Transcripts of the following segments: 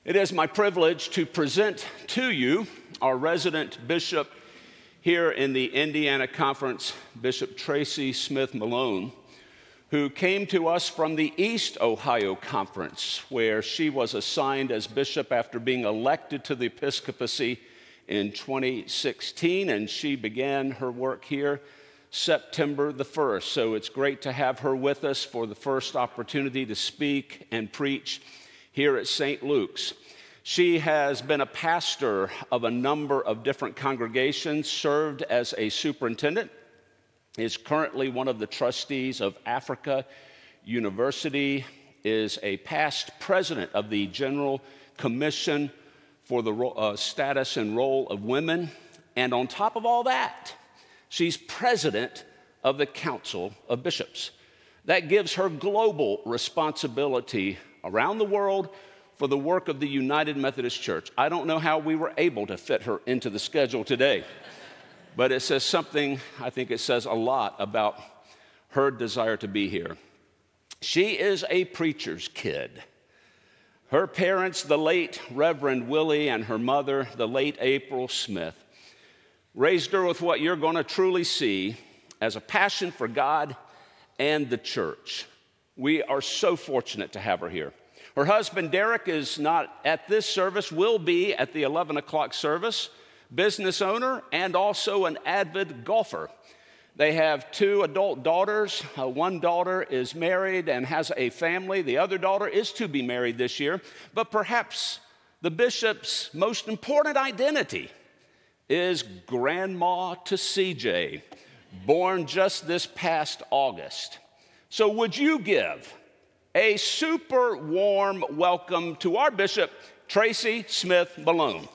It is my privilege to present to you our resident bishop here in the Indiana Conference, Bishop Tracy Smith Malone, who came to us from the East Ohio Conference, where she was assigned as bishop after being elected to the episcopacy in 2016, and she began her work here September the 1st. So it's great to have her with us for the first opportunity to speak and preach here at St. Luke's. She has been a pastor of a number of different congregations, served as a superintendent, is currently one of the trustees of Africa University, is a past president of the General Commission for the Status and Role of Women, and on top of all that, she's president of the Council of Bishops. That gives her global responsibility around the world for the work of the United Methodist Church. I don't know how we were able to fit her into the schedule today, but it says something, I think it says a lot about her desire to be here. She is a preacher's kid. Her parents, the late Reverend Willie, and her mother, the late April Smith, raised her with what you're going to truly see as a passion for God and the church. We are so fortunate to have her here. Her husband, Derek, is not at this service, will be at the 11 o'clock service, business owner and also an avid golfer. They have two adult daughters. One daughter is married and has a family. The other daughter is to be married this year. But perhaps the bishop's most important identity is grandma to CJ, born just this past August. So would you give a super warm welcome to our Bishop, Tracy Smith Malone.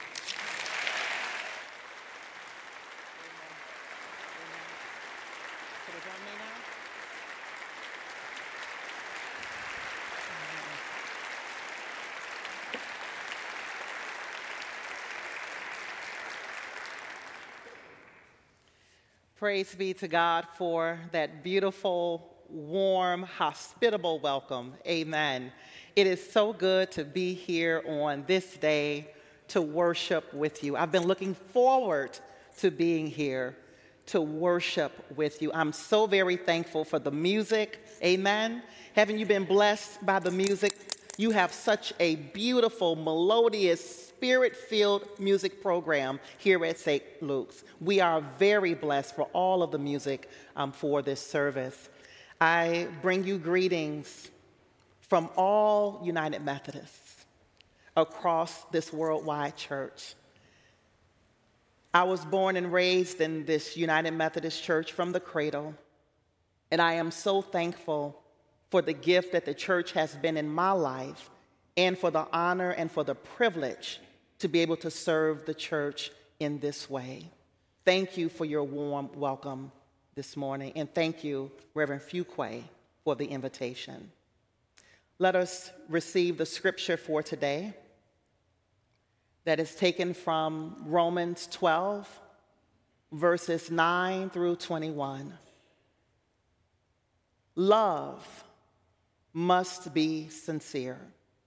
Praise be to God for that beautiful, warm, hospitable welcome. Amen. It is so good to be here on this day to worship with you. I've been looking forward to being here to worship with you. I'm so very thankful for the music. Amen. Haven't you been blessed by the music? You have such a beautiful, melodious, spirit-filled music program here at St. Luke's. We are very blessed for all of the music for this service. I bring you greetings from all United Methodists across this worldwide church. I was born and raised in this United Methodist Church from the cradle, and I am so thankful for the gift that the church has been in my life and for the honor and for the privilege to be able to serve the church in this way. Thank you for your warm welcome this morning, and thank you, Reverend Fuqua, for the invitation. Let us receive the scripture for today that is taken from Romans 12, verses 9 through 21. Love must be sincere.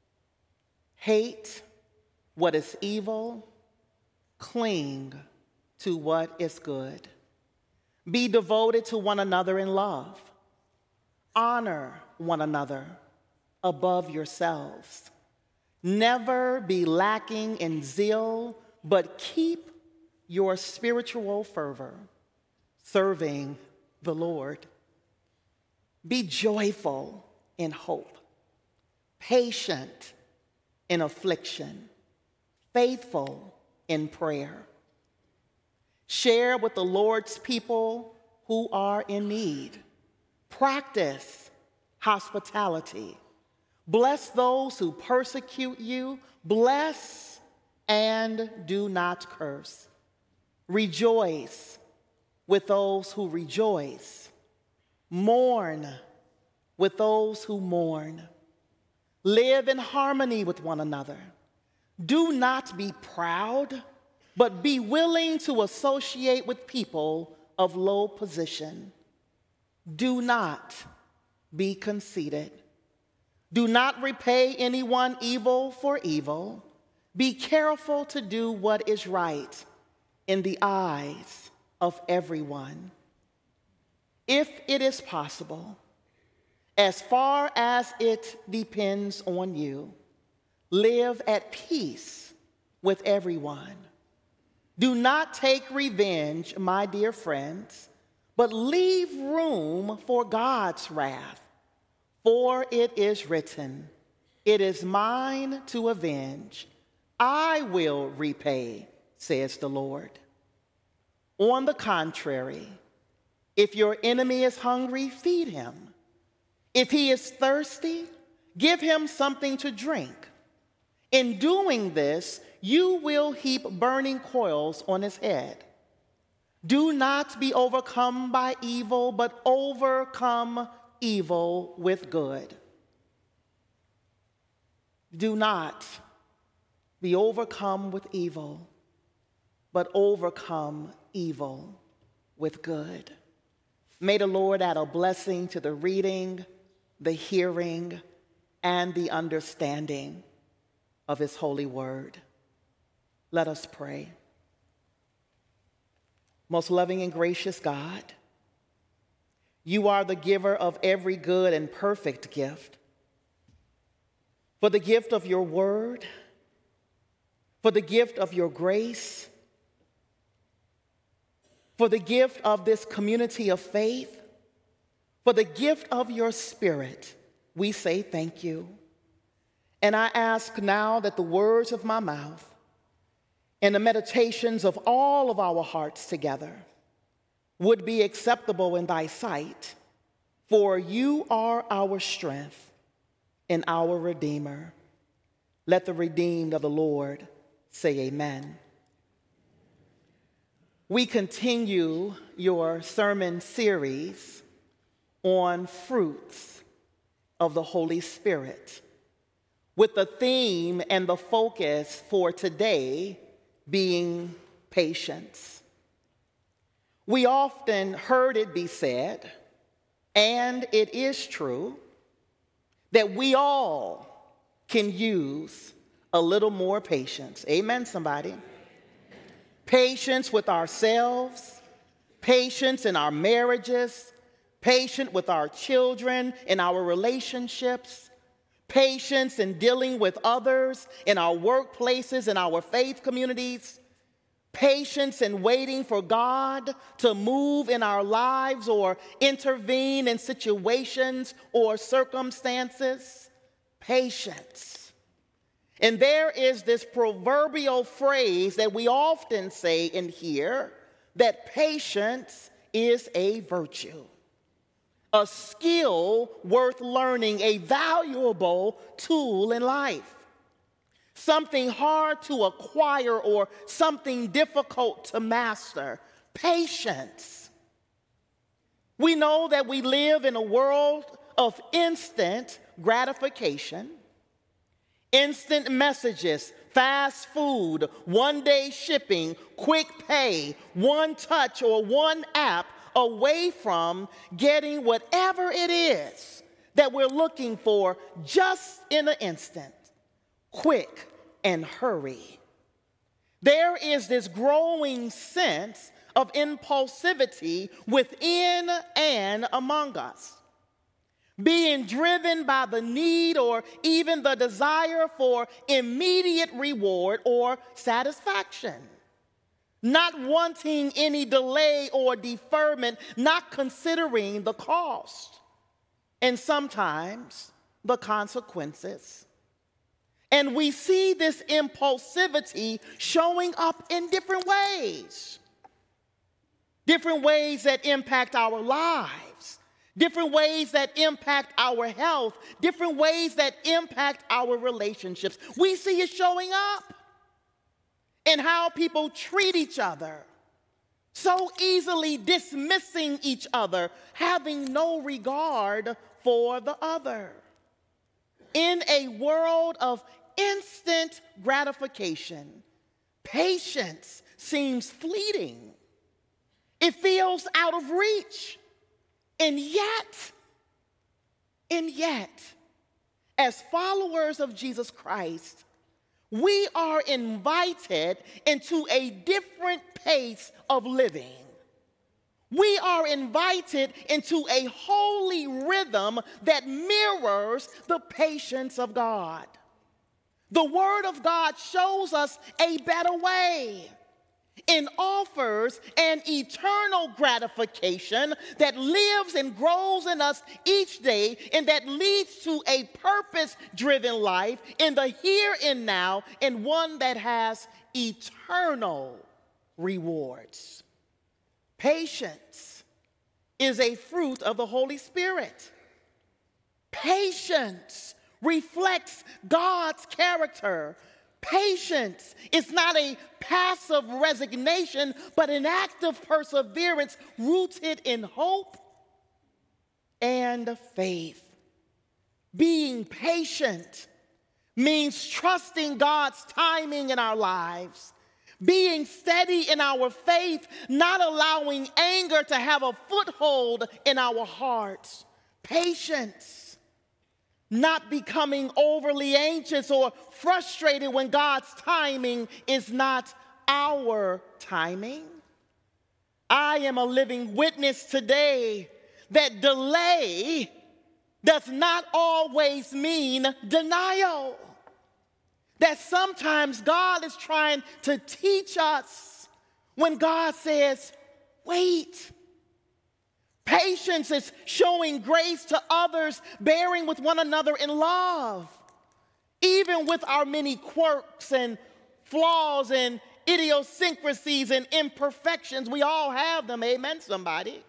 Hate what is evil, cling to what is good. Be devoted to one another in love. Honor one another above yourselves. Never be lacking in zeal, but keep your spiritual fervor, serving the Lord. Be joyful in hope, patient in affliction, faithful in prayer. Share with the Lord's people who are in need. Practice hospitality. Bless those who persecute you. Bless and do not curse. Rejoice with those who rejoice. Mourn with those who mourn. Live in harmony with one another. Do not be proud, but be willing to associate with people of low position. Do not be conceited. Do not repay anyone evil for evil, Be careful to do what is right in the eyes of everyone. If it is possible, as far as it depends on you, live at peace with everyone. Do not take revenge, my dear friends, but leave room for God's wrath. For it is written, "It is mine to avenge. I will repay," says the Lord. On the contrary, if your enemy is hungry, feed him. If he is thirsty, give him something to drink. In doing this, you will heap burning coals on his head. Do not be overcome by evil, but overcome evil with good. Do not be overcome with evil, but overcome evil with good. May the Lord add a blessing to the reading, the hearing, and the understanding of his holy word. Let us pray. Most loving and gracious God, you are the giver of every good and perfect gift. For the gift of your word, for the gift of your grace, for the gift of this community of faith, for the gift of your spirit, we say thank you. And I ask now that the words of my mouth and the meditations of all of our hearts together would be acceptable in thy sight, for you are our strength and our Redeemer. Let the redeemed of the Lord say amen. We continue your sermon series on fruits of the Holy Spirit, with the theme and the focus for today being patience. We often heard it be said, and it is true, that we all can use a little more patience. Amen, somebody. Patience with ourselves, patience in our marriages, patience with our children, in our relationships, patience in dealing with others, in our workplaces, in our faith communities, patience in waiting for God to move in our lives or intervene in situations or circumstances. Patience. And there is this proverbial phrase that we often say in here, that patience is a virtue, a skill worth learning, a valuable tool in life, something hard to acquire or something difficult to master. Patience. We know that we live in a world of instant gratification, instant messages, fast food, one-day shipping, quick pay, one touch or one app away from getting whatever it is that we're looking for just in an instant, quick and hurry. There is this growing sense of impulsivity within and among us, being driven by the need or even the desire for immediate reward or satisfaction, not wanting any delay or deferment, not considering the cost, and sometimes the consequences. And we see this impulsivity showing up in different ways that impact our lives, different ways that impact our health, different ways that impact our relationships. We see it showing up in how people treat each other, so easily dismissing each other, having no regard for the other. In a world of instant gratification, patience seems fleeting. It feels out of reach. And yet, as followers of Jesus Christ, We are invited into a different pace of living. We are invited into a holy rhythm that mirrors the patience of God. The Word of God shows us a better way. It offers an eternal gratification that lives and grows in us each day and that leads to a purpose-driven life in the here and now, and one that has eternal rewards. Patience is a fruit of the Holy Spirit. Patience reflects God's character. Patience is not a passive resignation, but an active perseverance rooted in hope and faith. Being patient means trusting God's timing in our lives, being steady in our faith, not allowing anger to have a foothold in our hearts. Patience, not becoming overly anxious or frustrated when God's timing is not our timing. I am a living witness today that delay does not always mean denial. That sometimes God is trying to teach us when God says, wait. Patience is showing grace to others, bearing with one another in love. Even with our many quirks and flaws and idiosyncrasies and imperfections, we all have them. Amen, somebody.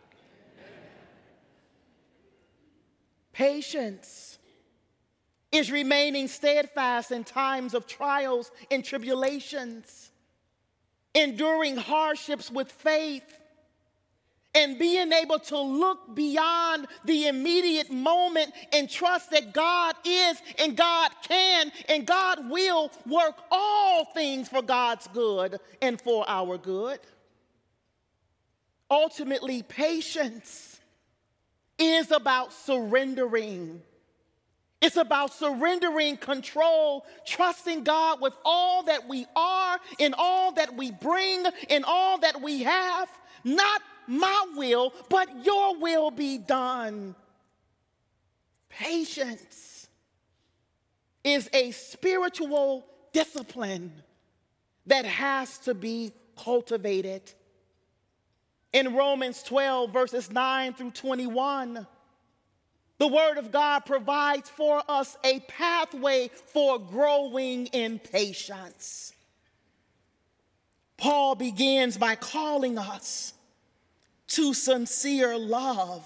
Patience is remaining steadfast in times of trials and tribulations, enduring hardships with faith, and being able to look beyond the immediate moment and trust that God is and God can and God will work all things for God's good and for our good. Ultimately, patience is about surrendering. It's about surrendering control, trusting God with all that we are and all that we bring and all that we have. Not my will, but your will be done. Patience is a spiritual discipline that has to be cultivated. In Romans 12, verses 9 through 21, the Word of God provides for us a pathway for growing in patience. Paul begins by calling us to sincere love.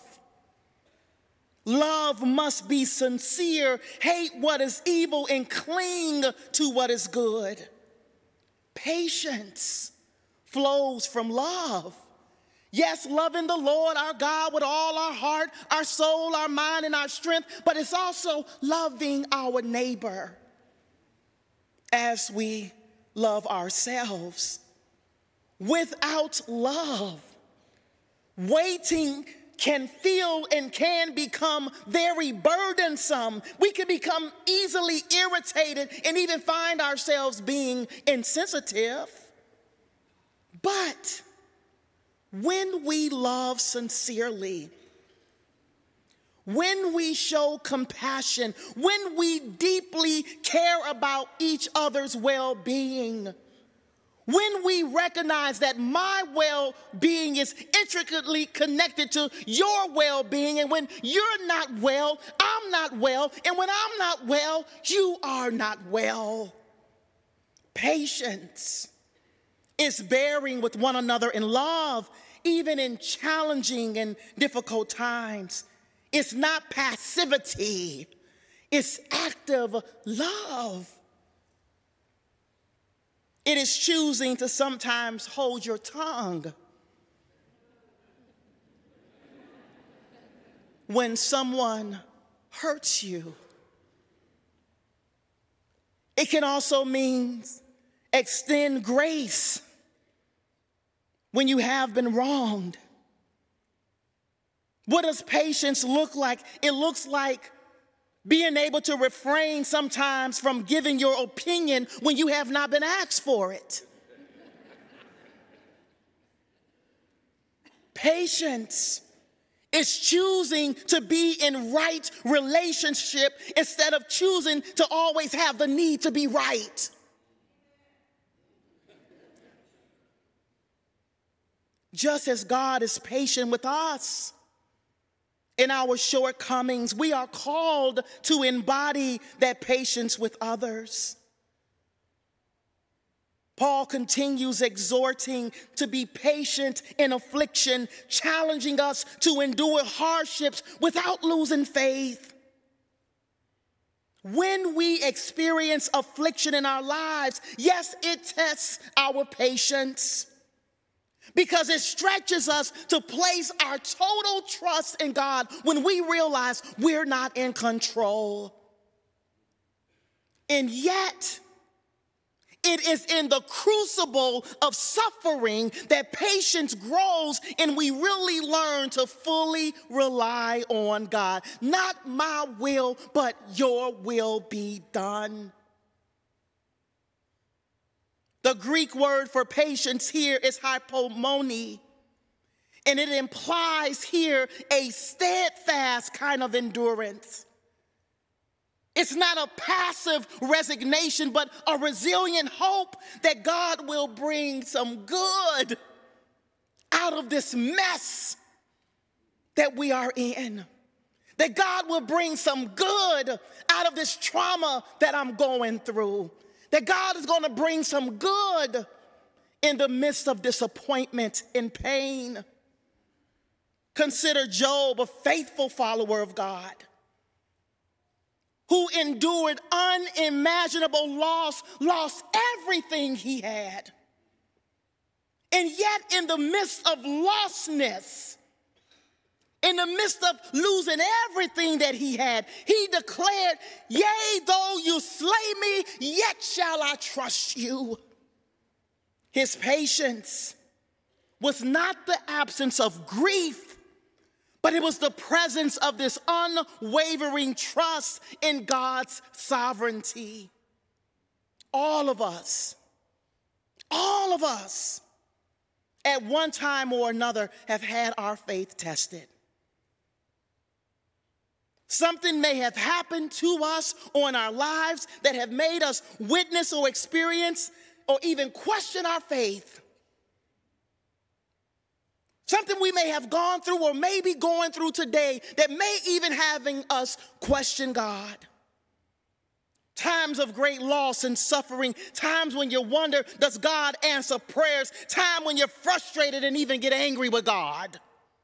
Love must be sincere, hate what is evil, and cling to what is good. Patience flows from love. Yes, loving the Lord our God with all our heart, our soul, our mind, and our strength, but it's also loving our neighbor as we love ourselves. Without love, waiting can feel and can become very burdensome. We can become easily irritated and even find ourselves being insensitive. But when we love sincerely, when we show compassion, when we deeply care about each other's well-being, when we recognize that my well-being is intricately connected to your well-being, and when you're not well, I'm not well, and when I'm not well, you are not well. Patience is bearing with one another in love, even in challenging and difficult times. It's not passivity, it's active love. It is choosing to sometimes hold your tongue when someone hurts you. It can also mean extend grace when you have been wronged. What does patience look like? It looks like Being able to refrain sometimes from giving your opinion when you have not been asked for it. Patience is choosing to be in right relationship instead of choosing to always have the need to be right. Just as God is patient with us in our shortcomings, we are called to embody that patience with others. Paul continues exhorting to be patient in affliction, challenging us to endure hardships without losing faith. When we experience affliction in our lives, yes, it tests our patience because it stretches us to place our total trust in God when we realize we're not in control. And yet, it is in the crucible of suffering that patience grows and we really learn to fully rely on God. Not my will, but your will be done. The Greek word for patience here is hypomone, and it implies here a steadfast kind of endurance. It's not a passive resignation, but a resilient hope that God will bring some good out of this mess that we are in. That God will bring some good out of this trauma that I'm going through. That God is going to bring some good in the midst of disappointment and pain. Consider Job, a faithful follower of God, who endured unimaginable loss, lost everything he had. And yet in the midst of lostness, in the midst of losing everything that he had, he declared, "Yea, though you slay me, yet shall I trust you." His patience was not the absence of grief, but it was the presence of this unwavering trust in God's sovereignty. All of us, at one time or another have had our faith tested. Something may have happened to us or in our lives that have made us witness or experience or even question our faith. Something we may have gone through or may be going through today that may even having us question God. Times of great loss and suffering, times when you wonder, does God answer prayers? Time when you're frustrated and even get angry with God.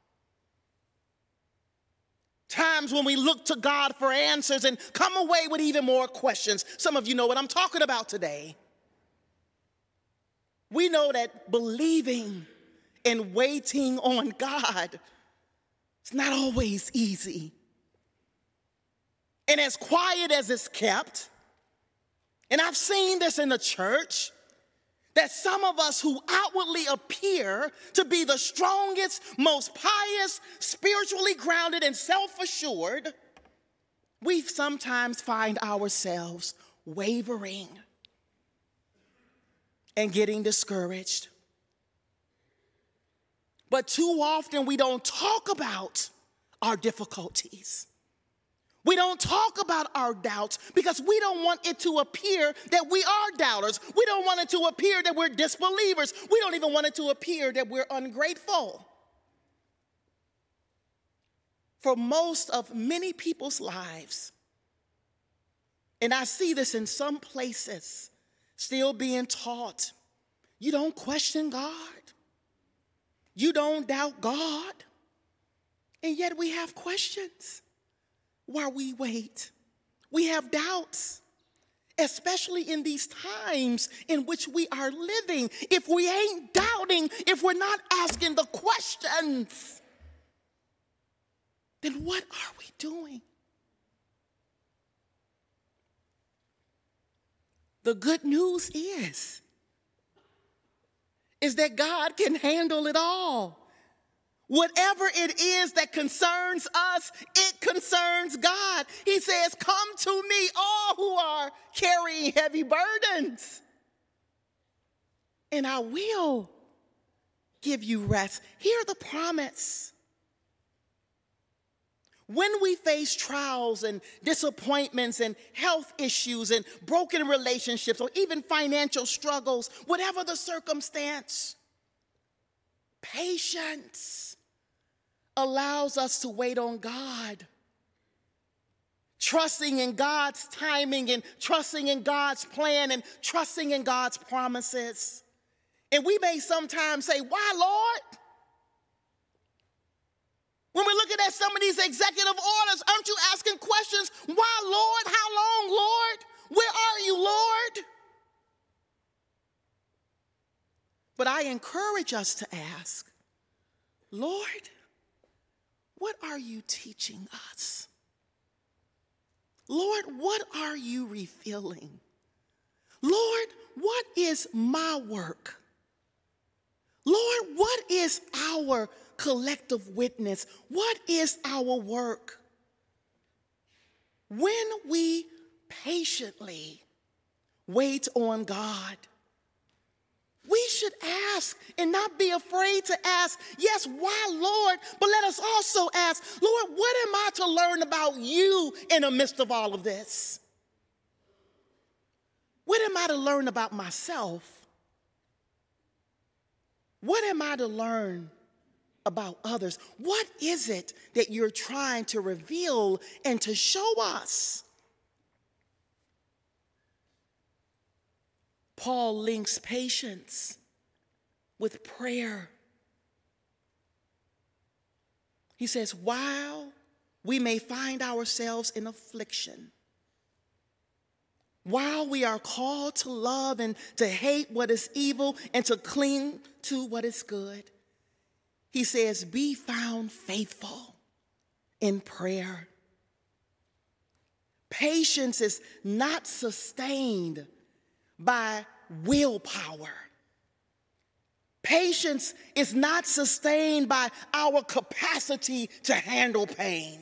Times when we look to God for answers and come away with even more questions. Some of you know what I'm talking about today. We know that believing and waiting on God is not always easy. And as quiet as it's kept, and I've seen this in the church, that some of us who outwardly appear to be the strongest, most pious, spiritually grounded, and self-assured, we sometimes find ourselves wavering and getting discouraged. But too often we don't talk about our difficulties. We don't talk about our doubts because we don't want it to appear that we are doubters. We don't want it to appear that we're disbelievers. We don't even want it to appear that we're ungrateful. For most of many people's lives, and I see this in some places, still being taught, you don't question God. You don't doubt God. And yet we have questions while we wait. We have doubts, especially in these times in which we are living. If we ain't doubting, if we're not asking the questions, then what are we doing? The good news is that God can handle it all. Whatever it is that concerns us, it concerns God. He says, come to me, all who are carrying heavy burdens, and I will give you rest. Hear the promise. When we face trials and disappointments and health issues and broken relationships or even financial struggles, whatever the circumstance, patience allows us to wait on God, trusting in God's timing and trusting in God's plan and trusting in God's promises. And we may sometimes say, why, Lord? When we're looking at some of these executive orders, aren't you asking questions? Why, Lord? How long, Lord? Where are you, Lord? But I encourage us to ask, Lord, what are you teaching us? Lord, what are you revealing? Lord, what is my work? Lord, what is our collective witness? What is our work? When we patiently wait on God, we should ask and not be afraid to ask, yes, why, Lord? But let us also ask, Lord, what am I to learn about you in the midst of all of this? What am I to learn about myself? What am I to learn about others? What is it that you're trying to reveal and to show us? Paul links patience with prayer. He says, while we may find ourselves in affliction, while we are called to love and to hate what is evil and to cling to what is good, he says, be found faithful in prayer. Patience is not sustained by willpower. Patience is not sustained by our capacity to handle pain.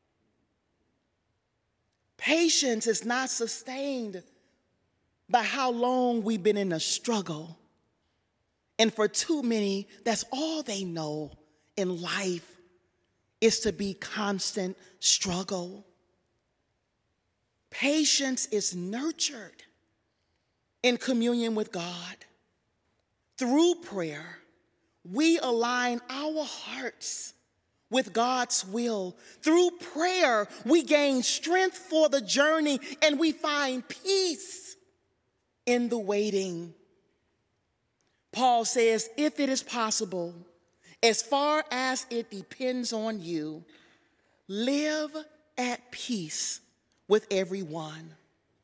Patience is not sustained by how long we've been in a struggle. And for too many, that's all they know in life is to be constant struggle. Patience is nurtured in communion with God. Through prayer, we align our hearts with God's will. Through prayer, we gain strength for the journey and we find peace in the waiting. Paul says, if it is possible, as far as it depends on you, live at peace with everyone.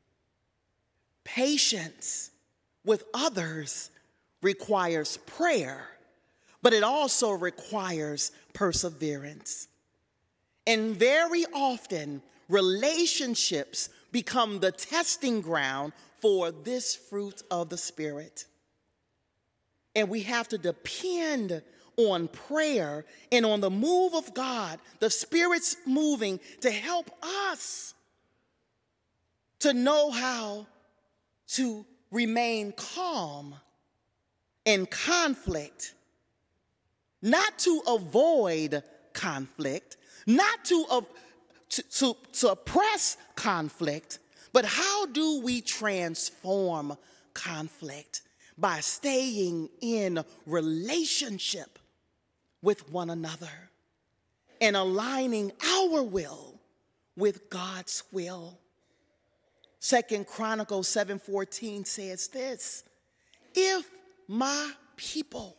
Patience with others requires prayer, but it also requires perseverance. And very often, relationships become the testing ground for this fruit of the Spirit. And we have to depend on prayer and on the move of God, the Spirit's moving to help us to know how to remain calm in conflict, not to avoid conflict, not to suppress conflict, but how do we transform conflict? By staying in relationship with one another and aligning our will with God's will. 2 Chronicles 7:14 says this, if my people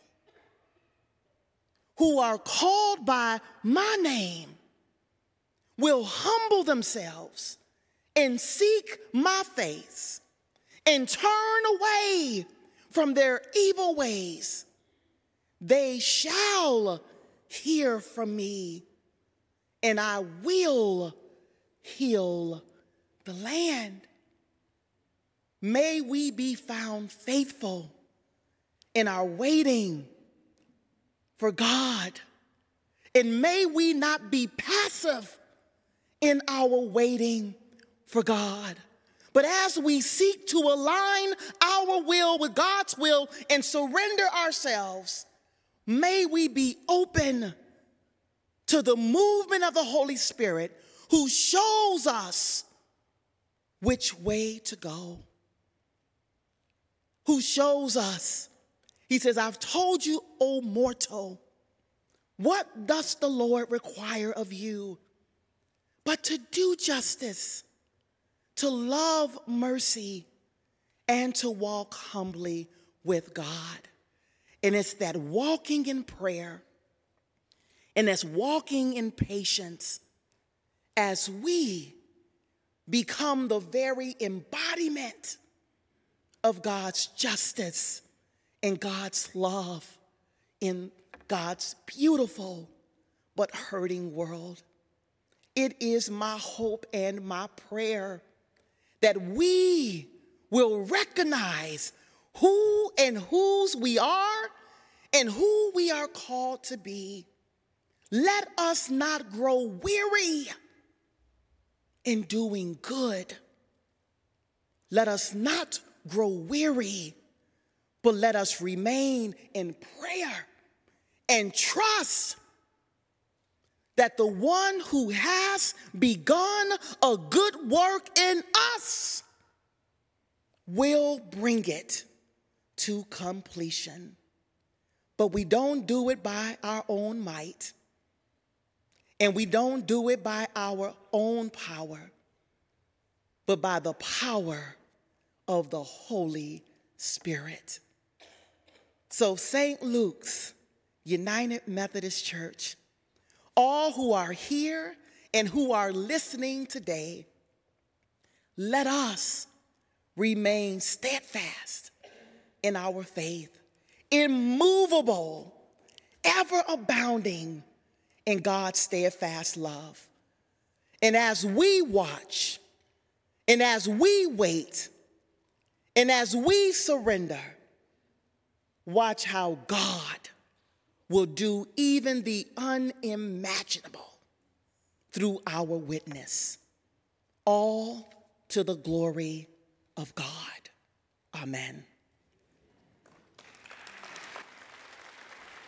who are called by my name will humble themselves and seek my face and turn away from their evil ways, they shall hear from me, and I will heal the land. May we be found faithful in our waiting for God, and may we not be passive in our waiting for God. But as we seek to align our will with God's will and surrender ourselves, may we be open to the movement of the Holy Spirit who shows us which way to go. Who shows us. He says, I've told you, O mortal, what does the Lord require of you? But to do justice, to love mercy, and to walk humbly with God. And it's that walking in prayer and that's walking in patience as we become the very embodiment of God's justice and God's love in God's beautiful but hurting world. It is my hope and my prayer that we will recognize who and whose we are and who we are called to be. Let us not grow weary in doing good. Let us not grow weary, but let us remain in prayer and trust that the one who has begun a good work in us will bring it to completion. But we don't do it by our own might, and we don't do it by our own power, but by the power of the Holy Spirit. So St. Luke's United Methodist Church, all who are here and who are listening today, let us remain steadfast in our faith, immovable, ever abounding in God's steadfast love. And as we watch, and as we wait, and as we surrender, watch how God will do even the unimaginable through our witness, all to the glory of God. Amen.